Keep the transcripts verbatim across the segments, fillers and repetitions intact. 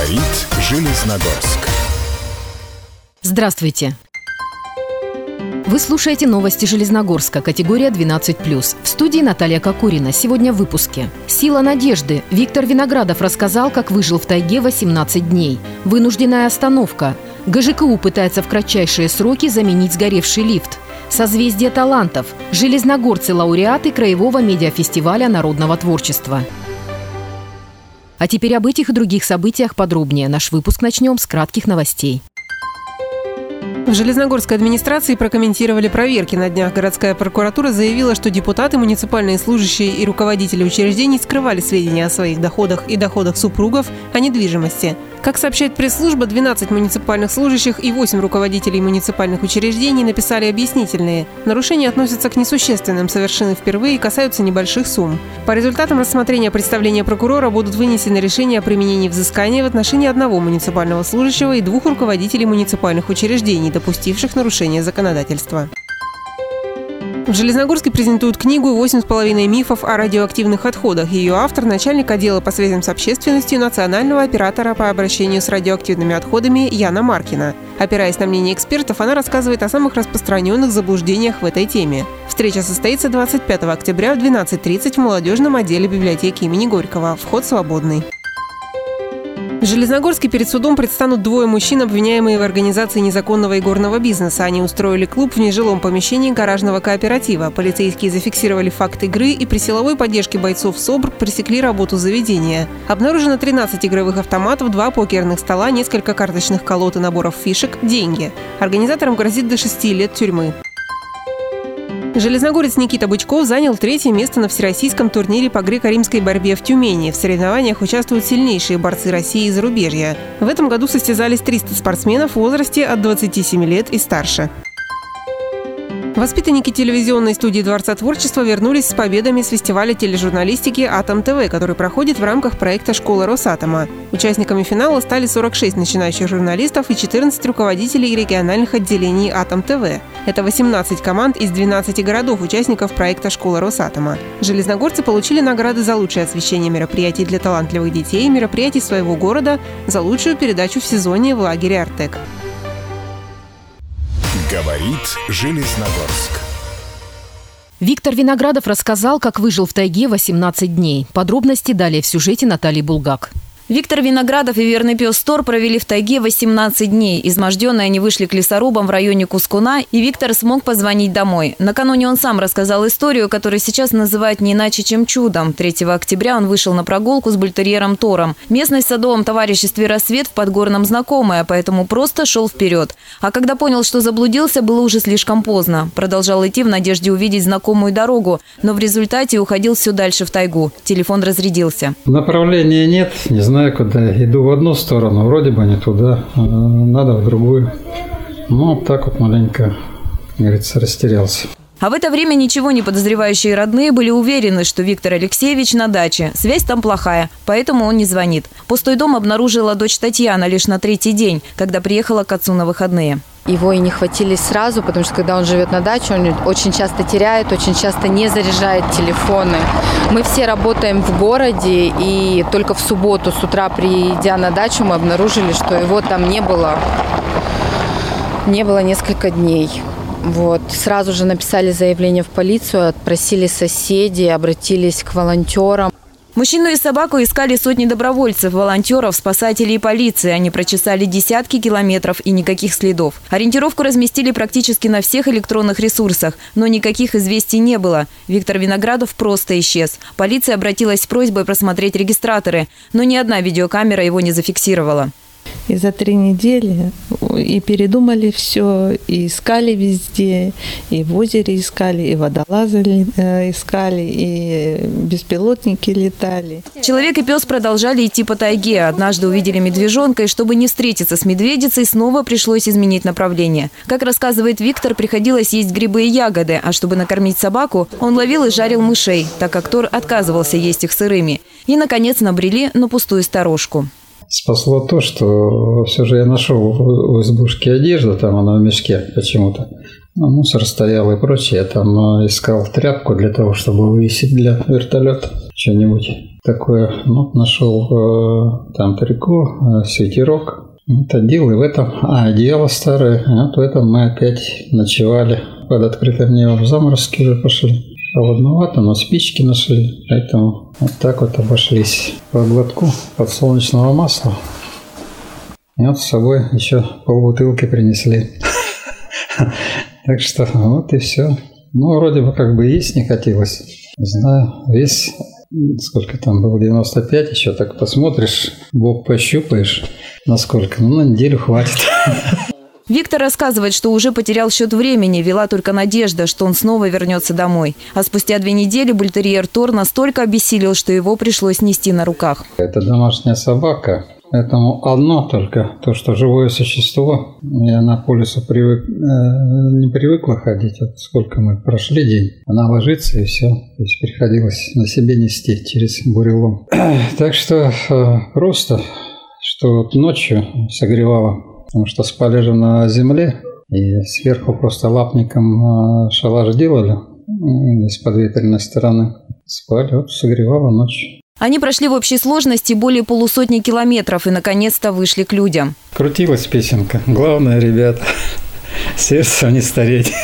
Говорит Железногорск. Здравствуйте! Вы слушаете новости Железногорска, категория двенадцать плюс. В студии Наталья Кокурина. Сегодня в выпуске. Сила надежды. Виктор Виноградов рассказал, как выжил в тайге восемнадцать дней. Вынужденная остановка. ГЖКУ пытается в кратчайшие сроки заменить сгоревший лифт. Созвездие талантов. Железногорцы – лауреаты Краевого медиафестиваля народного творчества. А теперь об этих и других событиях подробнее. Наш выпуск начнем с кратких новостей. В Железногорской администрации прокомментировали проверки. На днях городская прокуратура заявила, что депутаты, муниципальные служащие и руководители учреждений скрывали сведения о своих доходах и доходах супругов о недвижимости. Как сообщает пресс-служба, двенадцать муниципальных служащих и восемь руководителей муниципальных учреждений написали объяснительные. Нарушения относятся к несущественным, совершены впервые и касаются небольших сумм. По результатам рассмотрения представления прокурора будут вынесены решения о применении взыскания в отношении одного муниципального служащего и двух руководителей муниципальных учреждений, допустивших нарушение законодательства. В Железногорске презентуют книгу «Восемь с половиной мифов о радиоактивных отходах». Ее автор – начальник отдела по связям с общественностью Национального оператора по обращению с радиоактивными отходами Яна Маркина. Опираясь на мнение экспертов, она рассказывает о самых распространенных заблуждениях в этой теме. Встреча состоится двадцать пятого октября в двенадцать тридцать в молодежном отделе библиотеки имени Горького. Вход свободный. В Железногорске перед судом предстанут двое мужчин, обвиняемые в организации незаконного игорного бизнеса. Они устроили клуб в нежилом помещении гаражного кооператива. Полицейские зафиксировали факт игры и при силовой поддержке бойцов СОБР пресекли работу заведения. Обнаружено тринадцать игровых автоматов, два покерных стола, несколько карточных колод и наборов фишек, деньги. Организаторам грозит до шести лет тюрьмы. Железногорец Никита Бычков занял третье место на всероссийском турнире по греко-римской борьбе в Тюмени. В соревнованиях участвуют сильнейшие борцы России и зарубежья. В этом году состязались триста спортсменов в возрасте от двадцати семи лет и старше. Воспитанники телевизионной студии Дворца творчества вернулись с победами с фестиваля тележурналистики «Атом ТВ», который проходит в рамках проекта «Школа Росатома». Участниками финала стали сорок шесть начинающих журналистов и четырнадцать руководителей региональных отделений «Атом ТВ». Это восемнадцать команд из двенадцати городов, участников проекта «Школа Росатома». Железногорцы получили награды за лучшее освещение мероприятий для талантливых детей и мероприятий своего города, за лучшую передачу в сезоне в лагере «Артек». Говорит Железногорск. Виктор Виноградов рассказал, как выжил в тайге восемнадцать дней. Подробности далее в сюжете Натальи Булгак. Виктор Виноградов и верный пес Тор провели в тайге восемнадцать дней. Изможденные они вышли к лесорубам в районе Кускуна, и Виктор смог позвонить домой. Накануне он сам рассказал историю, которую сейчас называют не иначе, чем чудом. третьего октября он вышел на прогулку с бультерьером Тором. Местность в садовом товариществе «Рассвет» в Подгорном знакомая, поэтому просто шел вперед. А когда понял, что заблудился, было уже слишком поздно. Продолжал идти в надежде увидеть знакомую дорогу, но в результате уходил все дальше в тайгу. Телефон разрядился. Направления нет, не знаю. Знаю, куда. Иду в одну сторону, вроде бы не туда, надо в другую. Ну, вот так вот маленько, как говорится, растерялся. А в это время ничего не подозревающие родные были уверены, что Виктор Алексеевич на даче. Связь там плохая, поэтому он не звонит. Пустой дом обнаружила дочь Татьяна лишь на третий день, когда приехала к отцу на выходные. Его и не хватились сразу, потому что когда он живет на даче, он очень часто теряет, очень часто не заряжает телефоны. Мы все работаем в городе, и только в субботу с утра, придя на дачу, мы обнаружили, что его там не было, не было несколько дней. Вот. Сразу же написали заявление в полицию, отпросили соседей, обратились к волонтерам. Мужчину и собаку искали сотни добровольцев, волонтеров, спасателей и полиции. Они прочесали десятки километров и никаких следов. Ориентировку разместили практически на всех электронных ресурсах, но никаких известий не было. Виктор Виноградов просто исчез. Полиция обратилась с просьбой просмотреть регистраторы, но ни одна видеокамера его не зафиксировала. И за три недели и передумали все, и искали везде, и в озере искали, и водолазы искали, и беспилотники летали. Человек и пес продолжали идти по тайге. Однажды увидели медвежонка, и чтобы не встретиться с медведицей, снова пришлось изменить направление. Как рассказывает Виктор, приходилось есть грибы и ягоды, а чтобы накормить собаку, он ловил и жарил мышей, так как Тор отказывался есть их сырыми. И, наконец, набрели на пустую сторожку. Спасло то, что все же я нашел в избушке одежду, там она в мешке почему-то. Ну, мусор стоял и прочее. Я там искал тряпку для того, чтобы вывесить для вертолета что-нибудь. такое, ну, нашел э, там трико, э, свитерок. Вот одел, и в этом, а одеяло старое, вот в этом мы опять ночевали под открытым небом, в заморозки уже пошли. Холодновато, но спички нашли, поэтому вот так вот обошлись. По глотку подсолнечного масла. И вот с собой еще полбутылки принесли. Так что вот и все. Ну, вроде бы как бы есть не хотелось. Не знаю, вес, сколько там было, девяносто пять еще, так посмотришь, бок пощупаешь, насколько, ну, на неделю хватит. Виктор рассказывает, что уже потерял счет времени, вела только надежда, что он снова вернется домой. А спустя две недели бультерьер Тор настолько обессилел, что его пришлось нести на руках. Это домашняя собака. Поэтому одно только, то, что живое существо, я на по лесу привык, э, не привыкла ходить, вот сколько мы прошли день, она ложится и все, то есть приходилось на себе нести через бурелом. Так что э, просто, что вот ночью согревало, потому что спали же на земле, и сверху просто лапником э, шалаш делали, э, с подветренной стороны, спали, вот согревало ночью. Они прошли в общей сложности более полусотни километров и, наконец-то, вышли к людям. Крутилась песенка. Главное, ребята, сердцем не стареть,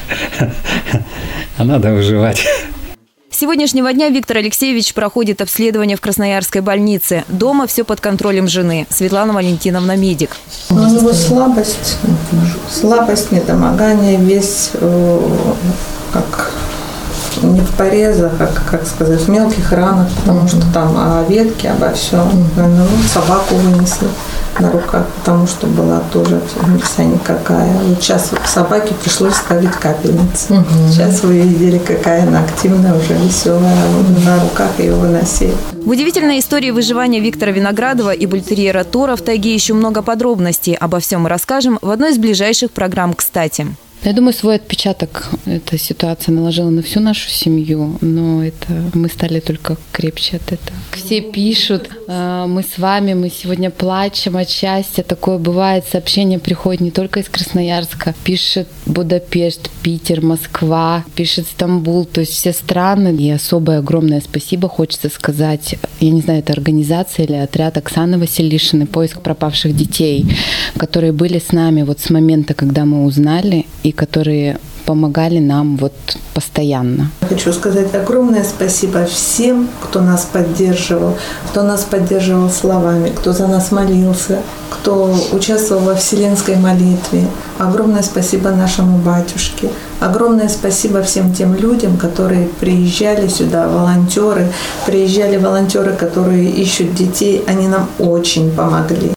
а надо выживать. С сегодняшнего дня Виктор Алексеевич проходит обследование в Красноярской больнице. Дома все под контролем жены. Светлана Валентиновна, медик. У него слабость, слабость, недомогание, весь как... не в порезах, а, как сказать, в мелких ранах, потому что там о ветке, обо всем. Ну, собаку вынесли на руках, потому что была тоже вся никакая. Вот сейчас собаке пришлось ставить капельницы. Угу. Сейчас вы видели, какая она активная, уже веселая. На руках ее выносили. В удивительной истории выживания Виктора Виноградова и бультерьера Тора в тайге еще много подробностей. Обо всем мы расскажем в одной из ближайших программ «Кстати». Я думаю, свой отпечаток эта ситуация наложила на всю нашу семью, но это мы стали только крепче от этого. Все пишут, мы с вами, мы сегодня плачем от счастья. Такое бывает, сообщения приходят не только из Красноярска. Пишет Будапешт, Питер, Москва, пишет Стамбул, то есть все страны. И особое огромное спасибо хочется сказать, я не знаю, это организация или отряд Оксаны Василишиной «Поиск пропавших детей», которые были с нами вот с момента, когда мы узнали, и которые помогали нам вот постоянно. Хочу сказать огромное спасибо всем, кто нас поддерживал, кто нас поддерживал словами, кто за нас молился, кто участвовал во вселенской молитве. Огромное спасибо нашему батюшке. Огромное спасибо всем тем людям, которые приезжали сюда, волонтеры, приезжали волонтеры, которые ищут детей. Они нам очень помогли.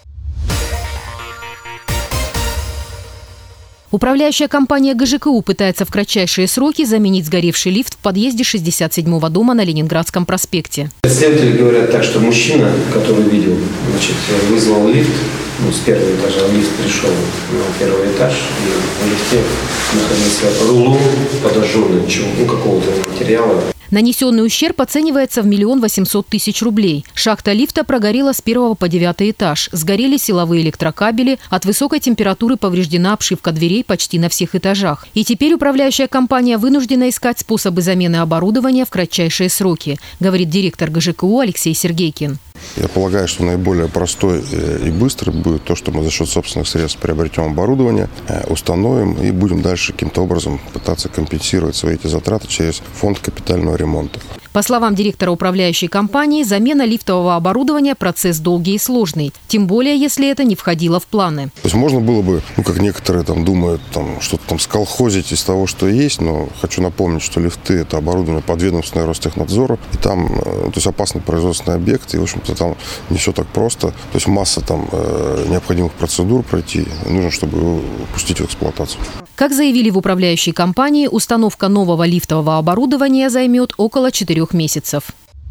Управляющая компания ГЖКУ пытается в кратчайшие сроки заменить сгоревший лифт в подъезде шестьдесят седьмого дома на Ленинградском проспекте. Следователи говорят так, что мужчина, который видел, значит, вызвал лифт, ну, с первого этажа лифт пришел на первый этаж, и в лифте находился рулон подожженный, ну, какого-то материала. Нанесенный ущерб оценивается в миллион восемьсот тысяч рублей. Шахта лифта прогорела с первого по девятый этаж. Сгорели силовые электрокабели. От высокой температуры повреждена обшивка дверей почти на всех этажах. И теперь управляющая компания вынуждена искать способы замены оборудования в кратчайшие сроки, говорит директор ГЖКУ Алексей Сергейкин. Я полагаю, что наиболее простой и быстрый будет то, что мы за счет собственных средств приобретем оборудование, установим и будем дальше каким-то образом пытаться компенсировать свои эти затраты через фонд капитального ремонта. По словам директора управляющей компании, замена лифтового оборудования – процесс долгий и сложный. Тем более, если это не входило в планы. То есть можно было бы, ну, как некоторые там думают, там, что-то там сколхозить из того, что есть, но хочу напомнить, что лифты – это оборудование подведомственное Ростехнадзору, и там, то есть опасный производственный объект, и, в общем-то, там не все так просто. То есть масса там э, необходимых процедур пройти, нужно, чтобы его пустить в эксплуатацию. Как заявили в управляющей компании, установка нового лифтового оборудования займет около четырех месяцев.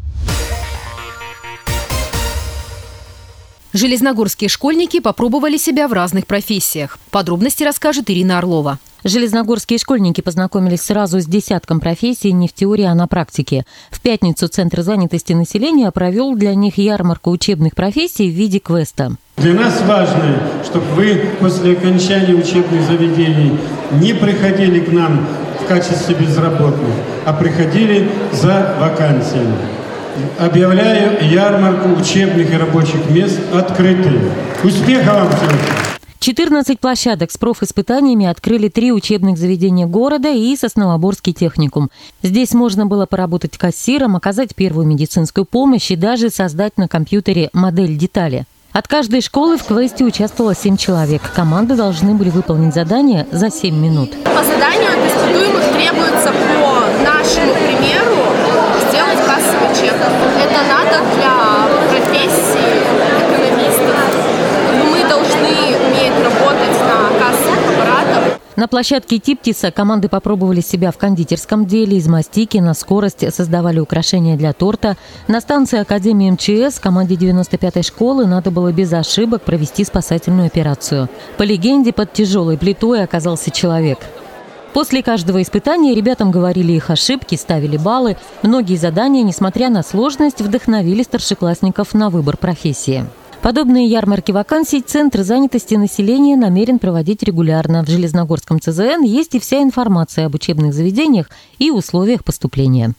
Железногорские школьники попробовали себя в разных профессиях. Подробности расскажет Ирина Орлова. Железногорские школьники познакомились сразу с десятком профессий не в теории, а на практике. В пятницу Центр занятости населения провел для них ярмарку учебных профессий в виде квеста. Для нас важно, чтобы вы после окончания учебных заведений не приходили к нам в качестве безработных, а приходили за вакансиями. объявляю ярмарку учебных и рабочих мест открытой. Успехов вам всем! четырнадцать площадок с профиспытаниями открыли три учебных заведения города и Сосновоборский техникум. Здесь можно было поработать кассиром, оказать первую медицинскую помощь и даже создать на компьютере модель детали. От каждой школы в квесте участвовало семь человек. Команды должны были выполнить задание за семь минут. По заданию от испытуемых требуется по нашему примеру сделать кассовый чек. Это надо для профессии экономистов. Мы должны уметь работать на кассовых аппаратах. На площадке Типтиса команды попробовали себя в кондитерском деле. Из мастики на скорость создавали украшения для торта. На станции Академии эм че эс команде девяносто пятой школы надо было без ошибок провести спасательную операцию. По легенде, под тяжелой плитой оказался человек. После каждого испытания ребятам говорили их ошибки, ставили баллы. Многие задания, несмотря на сложность, вдохновили старшеклассников на выбор профессии. Подобные ярмарки вакансий Центр занятости населения намерен проводить регулярно. В Железногорском цэ зэ эн есть и вся информация об учебных заведениях и условиях поступления.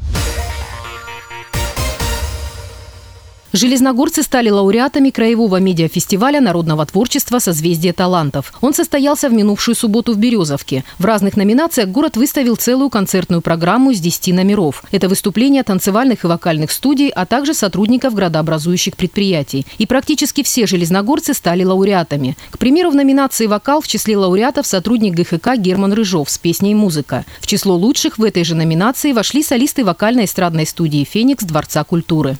Железногорцы стали лауреатами Краевого медиафестиваля народного творчества «Созвездие талантов». Он состоялся в минувшую субботу в Березовке. В разных номинациях город выставил целую концертную программу из десяти номеров. Это выступления танцевальных и вокальных студий, а также сотрудников градообразующих предприятий. И практически все железногорцы стали лауреатами. К примеру, в номинации «Вокал» в числе лауреатов сотрудник гэ ха ка Герман Рыжов с песней «Музыка». В число лучших в этой же номинации вошли солисты вокально-эстрадной студии «Феникс» Дворца культуры.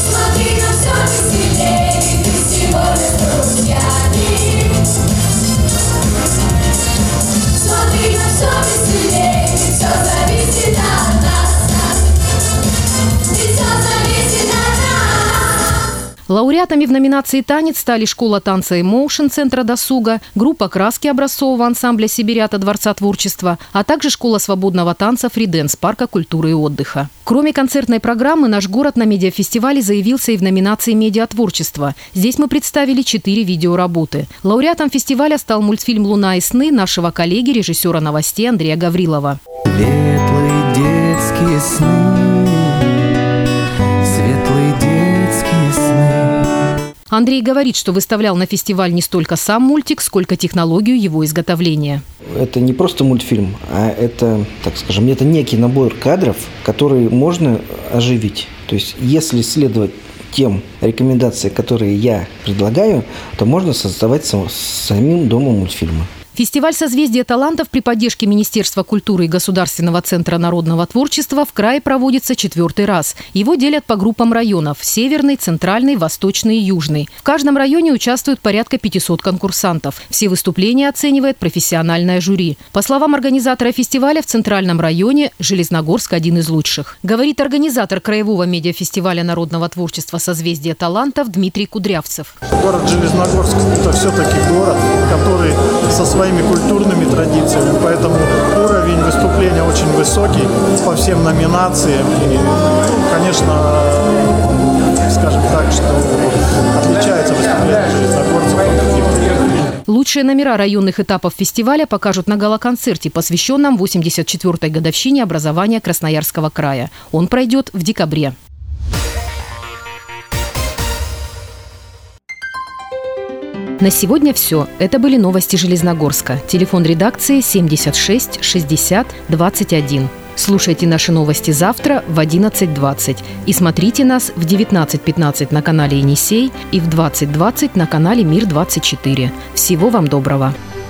Лауреатами в номинации «Танец» стали школа танца «Эмоушен» Центра досуга, группа краски образцового ансамбля «Сибирята» Дворца творчества, а также школа свободного танца «Фриденс» Парка культуры и отдыха. Кроме концертной программы, наш город на медиафестивале заявился и в номинации «Медиатворчество». Здесь мы представили четыре видеоработы. Лауреатом фестиваля стал мультфильм «Луна и сны» нашего коллеги, режиссера новостей Андрея Гаврилова. Светлые детские сны, светлые детские сны. Андрей говорит, что выставлял на фестиваль не столько сам мультик, сколько технологию его изготовления. Это не просто мультфильм, а это, так скажем, это некий набор кадров, которые можно оживить. То есть, если следовать тем рекомендациям, которые я предлагаю, то можно создавать самим домом мультфильма. Фестиваль «Созвездие талантов» при поддержке Министерства культуры и Государственного центра народного творчества в крае проводится четвертый раз. Его делят по группам районов – Северный, Центральный, Восточный и Южный. В каждом районе участвует порядка пятисот конкурсантов. Все выступления оценивает профессиональное жюри. По словам организатора фестиваля, в Центральном районе Железногорск один из лучших. Говорит организатор Краевого медиафестиваля народного творчества «Созвездие талантов» Дмитрий Кудрявцев. Город Железногорск – это все-таки город, который со своей своими культурными традициями, поэтому уровень выступления очень высокий по всем номинациям. И, конечно, скажем так, что отличается выступление железногорцев от других. Лучшие номера районных этапов фестиваля покажут на гала-концерте, посвященном восемьдесят четвёртой годовщине образования Красноярского края. Он пройдет в декабре. На сегодня все. Это были новости Железногорска. Телефон редакции семьдесят шесть шестьдесят двадцать один. Слушайте наши новости завтра в одиннадцать двадцать. И смотрите нас в девятнадцать пятнадцать на канале «Енисей» и в двадцать двадцать на канале «Мир двадцать четыре». Всего вам доброго!